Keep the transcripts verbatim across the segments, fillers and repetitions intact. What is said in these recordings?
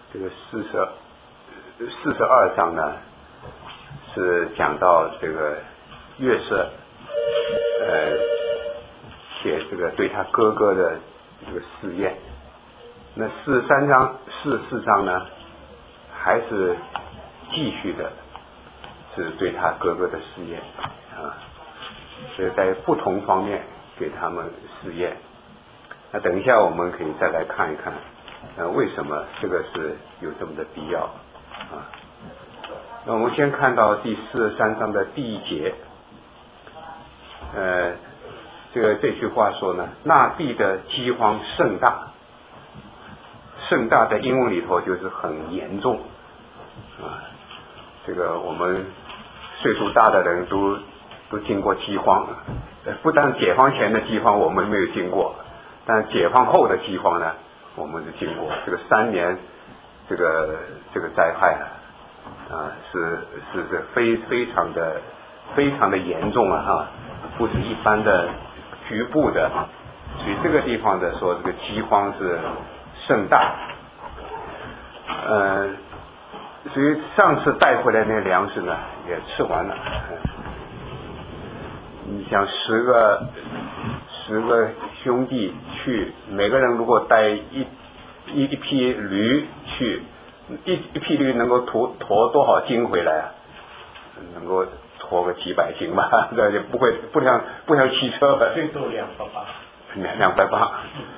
这个四十四十二章呢，是讲到这个约瑟，呃，写这个对他哥哥的这个试验。那四十三章、四十四章呢，还是继续的，是对他哥哥的试验啊，所以在不同方面给他们试验。那等一下我们可以再来看一看，呃，为什么这个是有这么的必要啊？那我们先看到第四十三章的第一节，呃，这个这句话说呢，那地的饥荒甚大，甚大在英文里头就是很严重啊。这个我们岁数大的人都都经过饥荒，不但解放前的饥荒我们没有经过。但解放后的饥荒呢，我们是经过这个三年，这个这个灾害啊，啊是是是非非常的非常的严重啊哈，不是一般的局部的，所以这个地方的说这个饥荒是甚大，呃，所以上次带回来那个粮食呢也吃完了，你想十个十个兄弟去，每个人如果带一一一批驴去，一一批驴能够驮驮多少斤回来啊？能够驮个几百斤吧，那就不会不像不像汽车， 最多两百八， 两两百八。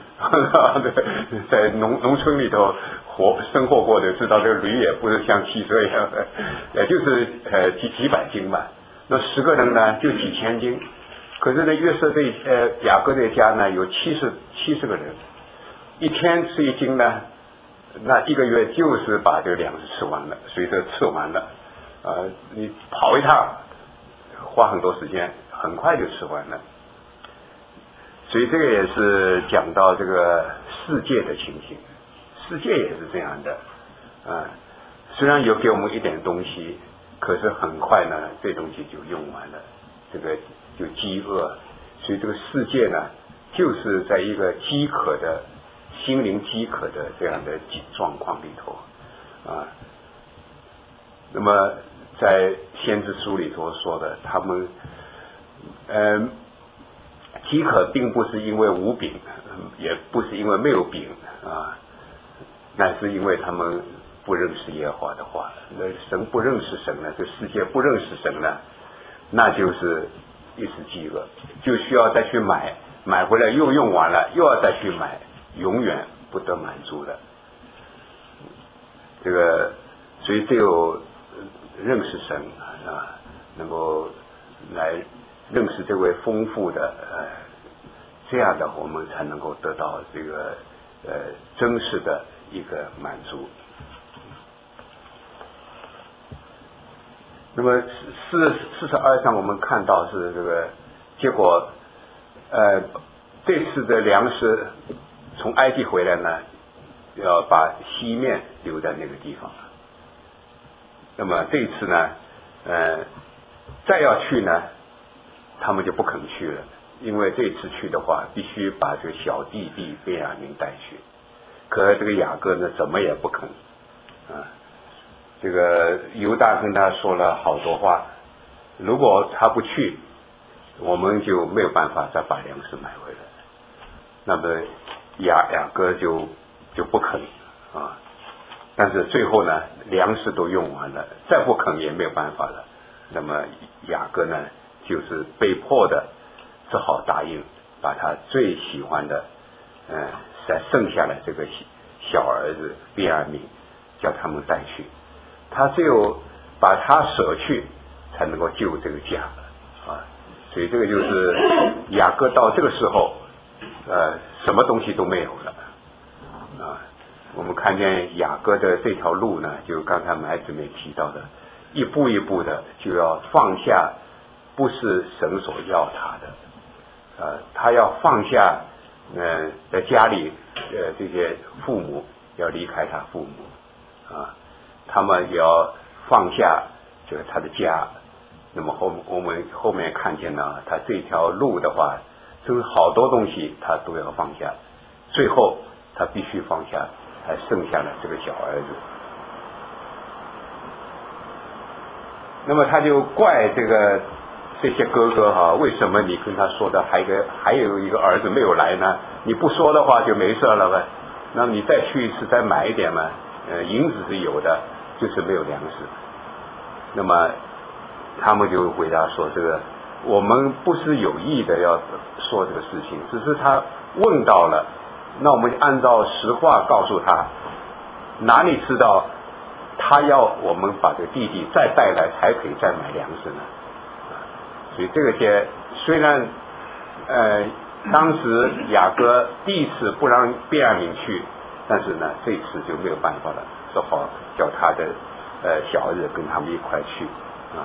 在农农村里头活生活过的知道，这个驴也不是像汽车一样的，也就是呃几几百斤吧。那十个人呢，就几千斤。可是呢，约瑟这呃雅各这家呢有七十七十个人，一天吃一斤呢，那一个月就是把这个粮食吃完了，所以说吃完了，呃，你跑一趟花很多时间，很快就吃完了。所以这个也是讲到这个世界的情形，世界也是这样的，啊、呃，虽然有给我们一点东西，可是很快呢，这东西就用完了，这个就饥饿，所以这个世界呢，就是在一个饥渴的心灵饥渴的这样的状况里头啊。那么在先知书里头说的，他们嗯。饥渴并不是因为无饼，也不是因为没有饼啊，那是因为他们不认识耶和华的话。那神不认识神呢，这世界不认识神呢，那就是一时饥饿，就需要再去买，买回来又用完了，又要再去买，永远不得满足的。这个，所以只有认识神啊，能够来认识这位丰富的呃，这样的我们才能够得到这个呃真实的一个满足。那么四四十二章我们看到是这个结果，呃，这次的粮食从埃及回来呢，要把西面留在那个地方。那么这次呢，呃，再要去呢，他们就不肯去了，因为这次去的话，必须把这个小弟弟便雅悯带去。可这个雅各呢，怎么也不肯啊。这个犹大跟他说了好多话，如果他不去，我们就没有办法再把粮食买回来。那么雅雅各就就不肯啊。但是最后呢，粮食都用完了，再不肯也没有办法了。那么雅各呢，就是被迫的，只好答应把他最喜欢的，嗯、呃，才剩下的这个小儿子便雅悯，叫他们带去。他只有把他舍去，才能够救这个家啊。所以这个就是雅各到这个时候，呃，什么东西都没有了啊。我们看见雅各的这条路呢，就刚才麦子妹提到的，一步一步的就要放下，不是神所要他的，呃，他要放下，呃，在家里，呃，这些父母要离开他父母，啊，他们也要放下这个他的家。那么后我们后面看见呢，他这条路的话，就是好多东西他都要放下，最后他必须放下还剩下了这个小儿子。那么他就怪这个这些哥哥哈、啊，为什么你跟他说的还有一个还有一个儿子没有来呢？你不说的话就没事了呗。那么你再去一次再买一点嘛，呃，银子是有的，就是没有粮食。那么他们就回答说，这个我们不是有意的要说这个事情，只是他问到了，那我们就按照实话告诉他，哪里知道他要我们把这个弟弟再带来才可以再买粮食呢？所以这个些虽然呃当时雅各第一次不让便雅悯去，但是呢这次就没有办法了，只好叫他的呃小儿子跟他们一块去啊。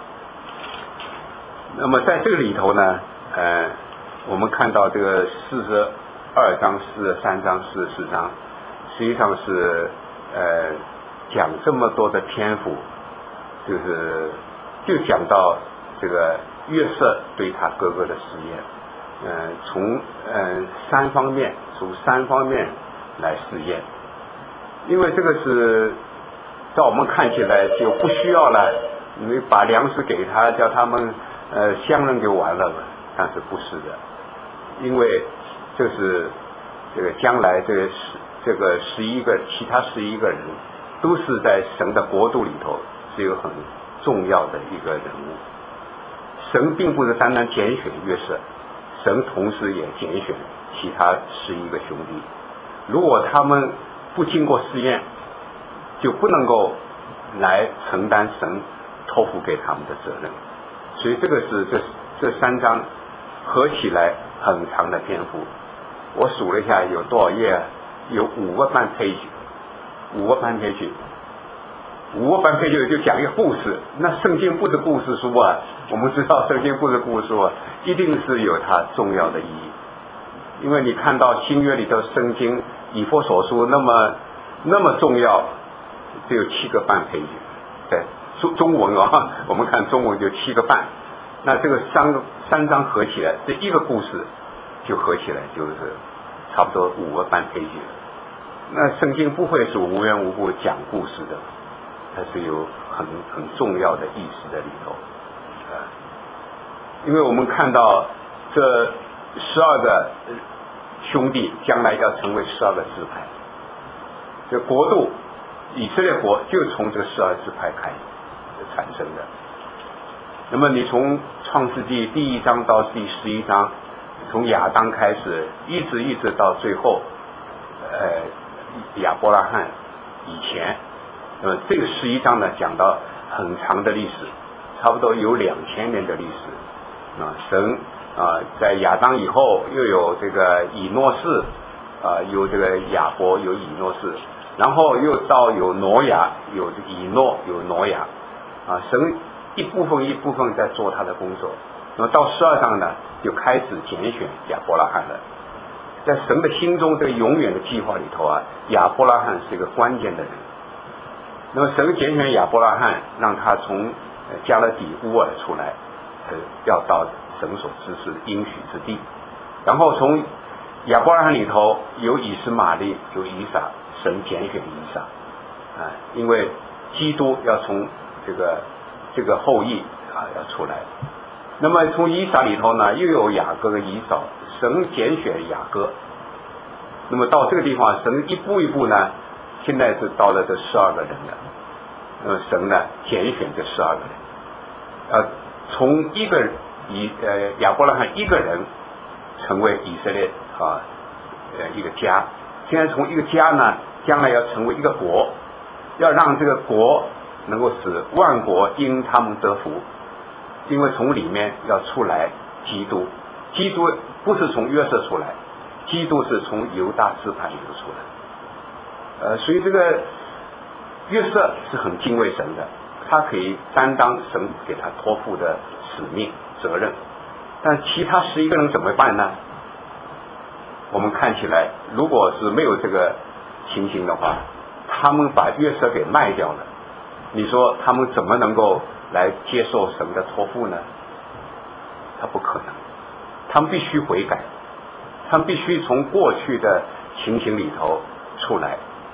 那么在这个里头呢，呃，我们看到这个四十二章、四十三章、四十四章，实际上是呃讲这么多的篇幅，就是就讲到这个约瑟对他哥哥的试验，呃，从呃三方面，从三方面来试验，因为这个是在我们看起来就不需要了，你把粮食给他，叫他们呃相认就完了嘛，但是不是的，因为这是这个将来这个十这个十一个其他十一个人都是在神的国度里头是一个很重要的一个人物。神并不是单单拣选约瑟，神同时也拣选其他十一个兄弟。如果他们不经过试验，就不能够来承担神托付给他们的责任。所以这个是这这三章合起来很长的篇幅，我数了一下有多少页啊？有五个半 page， 五个半 page， 五个半 page 就讲一个故事。那圣经不是故事书啊，我们知道圣经不是故事书啊，一定是有它重要的意义。因为你看到新约里头圣经以弗所书那么那么重要，只有七个半 page， 对，中中文啊，我们看中文就七个半，那这个三个三章合起来，这一个故事就合起来就是差不多五个半 page。那圣经不会是无缘无故讲故事的，它是有很很重要的意思在里头，呃，因为我们看到这十二个兄弟将来要成为十二个支派，这国度以色列国就从这个十二支派开始产生的。那么你从创世纪第一章到第十一章，从亚当开始一直一直到最后呃亚伯拉罕以前，那么这个十一章呢讲到很长的历史，差不多有两千年的历史啊。神啊在亚当以后又有这个以诺士啊，有这个亚伯，有以诺士，然后又到有挪亚，有以诺，有挪亚啊。神一部分一部分在做他的工作。那么到十二章呢就开始拣选亚伯拉罕了。在神的心中这个永远的计划里头啊，亚伯拉罕是一个关键的人。那么神拣选亚伯拉罕，让他从加勒底乌尔出来，呃，要到神所指示的应许之地。然后从亚伯拉罕里头有以实玛利，有以撒，神拣选以撒啊，因为基督要从这个这个后裔啊要出来。那么从以撒里头呢，又有雅各和以扫，神拣选雅各。那么到这个地方，神一步一步呢，现在是到了这十二个人了。那么神呢，拣选这十二个人，呃，从一个以呃亚伯拉罕一个人成为以色列啊呃一个家，现在从一个家呢，将来要成为一个国，要让这个国能够使万国因他们得福。因为从里面要出来基督，基督不是从约瑟出来，基督是从犹大支派里头出来。呃，所以这个约瑟是很敬畏神的，他可以担当神给他托付的使命责任。但其他十一个人怎么办呢？我们看起来，如果是没有这个情形的话，他们把约瑟给卖掉了，你说他们怎么能够来接受神的托付呢？他不可能，他们必须悔改，他们必须从过去的情形里头出来，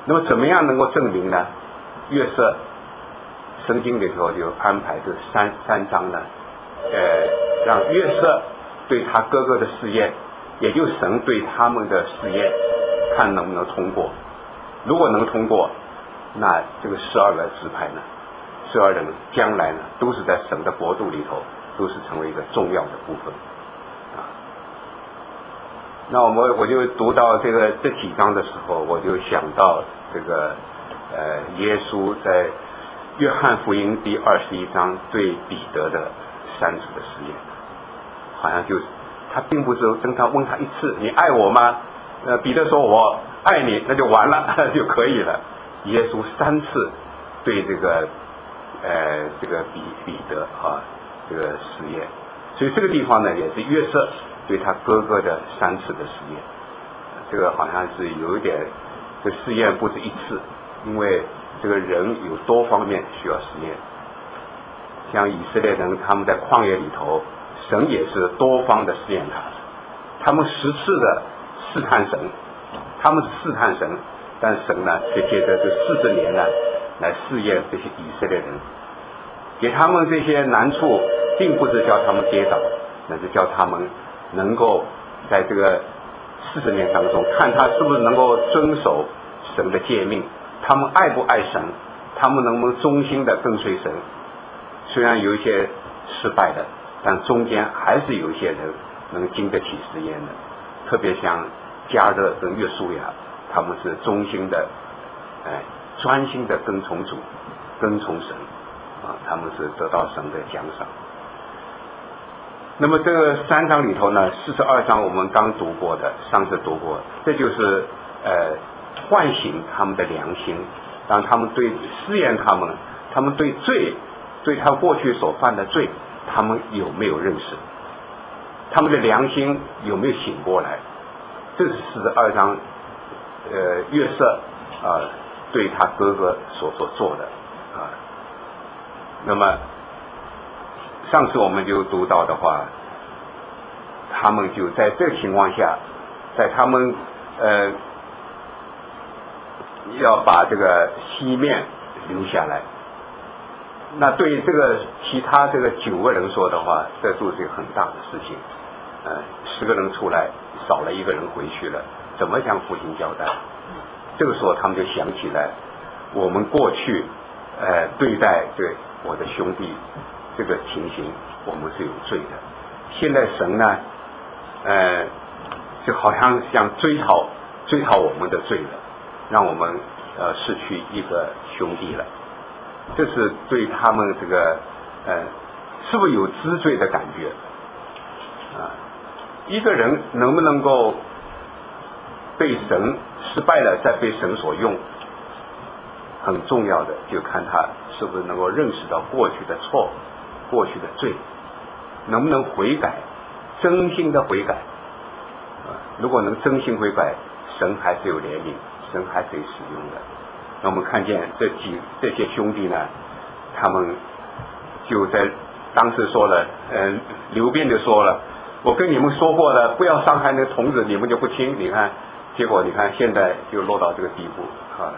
那么怎么样能够证明呢？约瑟圣经里头就安排这三三章呢，呃，让约瑟对他哥哥的试验，也就是神对他们的试验，看能不能通过。如果能通过，那这个十二个支派呢，十二人将来呢，都是在神的国度里头，都是成为一个重要的部分啊。那我们我就读到这个这几章的时候，我就想到这个呃，耶稣在约翰福音第二十一章对彼得的三次的试验，好像就是他并不是跟他问他一次你爱我吗？呃，彼得说我爱你，那就完了就可以了。耶稣三次对这个呃这个彼彼得啊这个试验，所以这个地方呢也是约瑟对他哥哥的三次的试验。这个好像是有一点，这试验不止一次，因为这个人有多方面需要试验。像以色列人他们在旷野里头，神也是多方的试验他，他们十次的试探神，他们是试探神，但神呢却借着这四十年呢来试验这些以色列人，给他们这些难处，并不是叫他们跌倒，那是叫他们能够在这个四十年当中，看他是不是能够遵守神的诫命，他们爱不爱神，他们能不能忠心的跟随神。虽然有一些失败的，但中间还是有一些人能经得起试验的，特别像加勒跟约书亚，他们是忠心的，哎，专心的跟从主，跟从神啊，他们是得到神的奖赏。那么这个三章里头呢，四十二章我们刚读过的，上次读过，这就是呃唤醒他们的良心，让他们对试验他们，他们对罪，对他过去所犯的罪，他们有没有认识？他们的良心有没有醒过来？这是四十二章，呃，约瑟啊、呃、对他哥哥所所做的啊。那么上次我们就读到的话，他们就在这个情况下，在他们呃要把这个西面留下来。那对这个其他这个九个人说的话，这都是一个很大的事情。呃，十个人出来，少了一个人回去了，怎么向父亲交代？这个时候他们就想起来，我们过去呃对待这我的兄弟这个情形，我们是有罪的。现在神呢，呃，就好像想追讨追讨我们的罪了，让我们呃失去一个兄弟了。这是对他们这个呃，是不是有知罪的感觉啊？一个人能不能够被神失败了，再被神所用，很重要的就看他是不是能够认识到过去的错，过去的罪，能不能悔改，真心的悔改啊？如果能真心悔改，神还是有怜悯，神还可以使用的。那我们看见这几这些兄弟呢，他们就在当时说了，呃，刘辩就说了，我跟你们说过了，不要伤害那个童子，你们就不听。你看，结果你看现在就落到这个地步啊。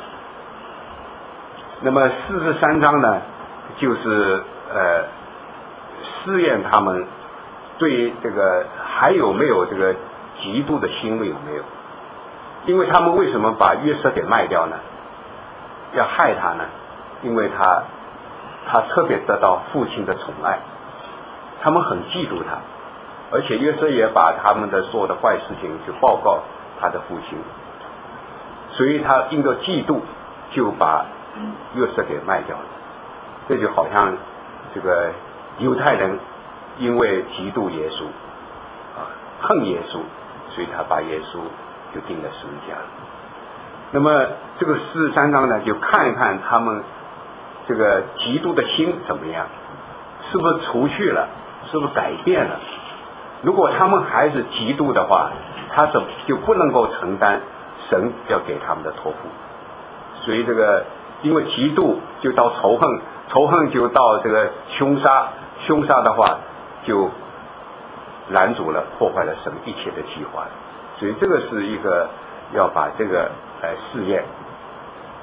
那么四十三章呢，就是呃试验他们对这个还有没有这个嫉妒的心有没有？因为他们为什么把约瑟给卖掉呢？要害他呢？因为他他特别得到父亲的宠爱，他们很嫉妒他，而且约瑟也把他们的所有的坏事情就报告他的父亲，所以他因着嫉妒就把约瑟给卖掉了。这就好像这个犹太人因为嫉妒耶稣啊，恨耶稣，所以他把耶稣就钉在十字架。那么这个四十三章呢，就看一看他们这个嫉妒的心怎么样，是不是除去了，是不是改变了。如果他们还是嫉妒的话，他怎就不能够承担神要给他们的托付。所以这个因为嫉妒就到仇恨，仇恨就到这个凶杀，凶杀的话就拦阻了破坏了神一切的计划。所以这个是一个要把这个呃试验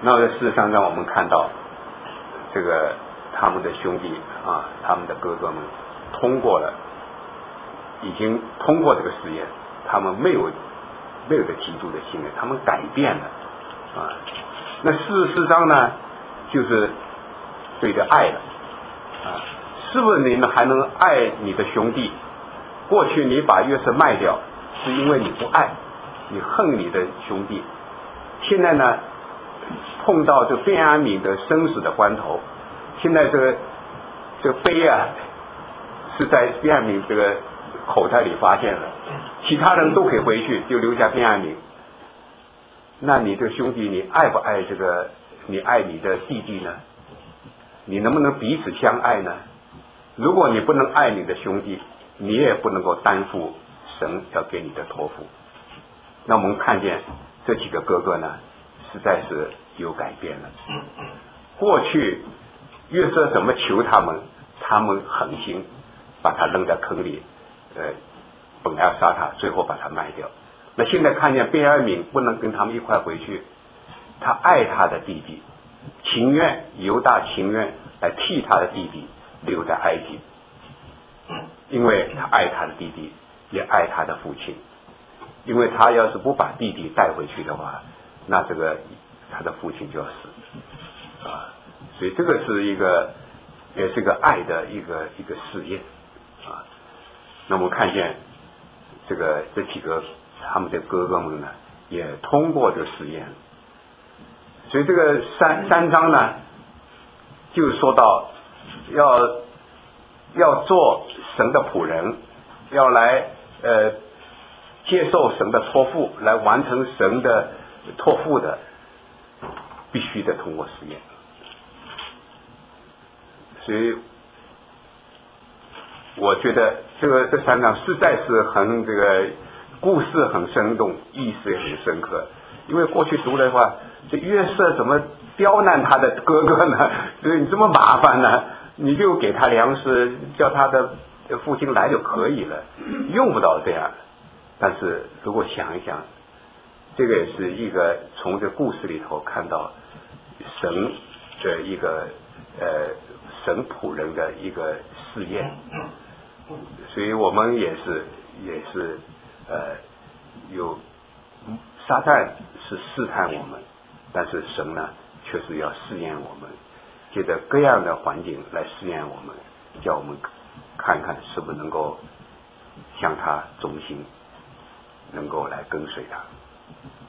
那么事实上让我们看到这个他们的兄弟啊，他们的哥哥们通过了，已经通过这个实验，他们没有没有的基督的信任，他们改变了啊。那事实上呢，就是对着爱了啊。是不是你们还能爱你的兄弟？过去你把约瑟卖掉，是因为你不爱，你恨你的兄弟。现在呢，碰到这便雅悯的生死的关头，现在这个这个碑啊，是在便雅悯这个口袋里发现了，其他人都可以回去，就留下便雅悯。那你这个兄弟，你爱不爱这个？你爱你的弟弟呢？你能不能彼此相爱呢？如果你不能爱你的兄弟，你也不能够担负神要给你的托付。那我们看见这几个哥哥呢，实在是有改变了。过去约瑟怎么求他们，他们狠心把他扔在坑里，呃，本来要杀他，最后把他卖掉。那现在看见便雅悯不能跟他们一块回去，他爱他的弟弟，情愿犹大情愿来替他的弟弟留在埃及，因为他爱他的弟弟，也爱他的父亲。因为他要是不把弟弟带回去的话，那这个他的父亲就要死啊。所以这个是一个，也是一个爱的一个一个试验啊。那我们看见这个这几个他们的哥哥们呢，也通过这个试验。所以这个三三章呢，就说到要要做神的仆人，要来呃接受神的托付，来完成神的托付的，必须得通过实验。所以我觉得这个这三章实在是很这个故事很生动，意思也很深刻。因为过去读的话，这约瑟怎么刁难他的哥哥呢？所以你这么麻烦呢？你就给他粮食，叫他的父亲来就可以了，用不到这样。但是如果想一想，这个也是一个从这故事里头看到神的一个呃神仆人的一个试验，所以我们也是也是呃有撒旦是试探我们，但是神呢却是要试验我们，借着各样的环境来试验我们，叫我们看看是不是能够向他忠心，能够来跟随他。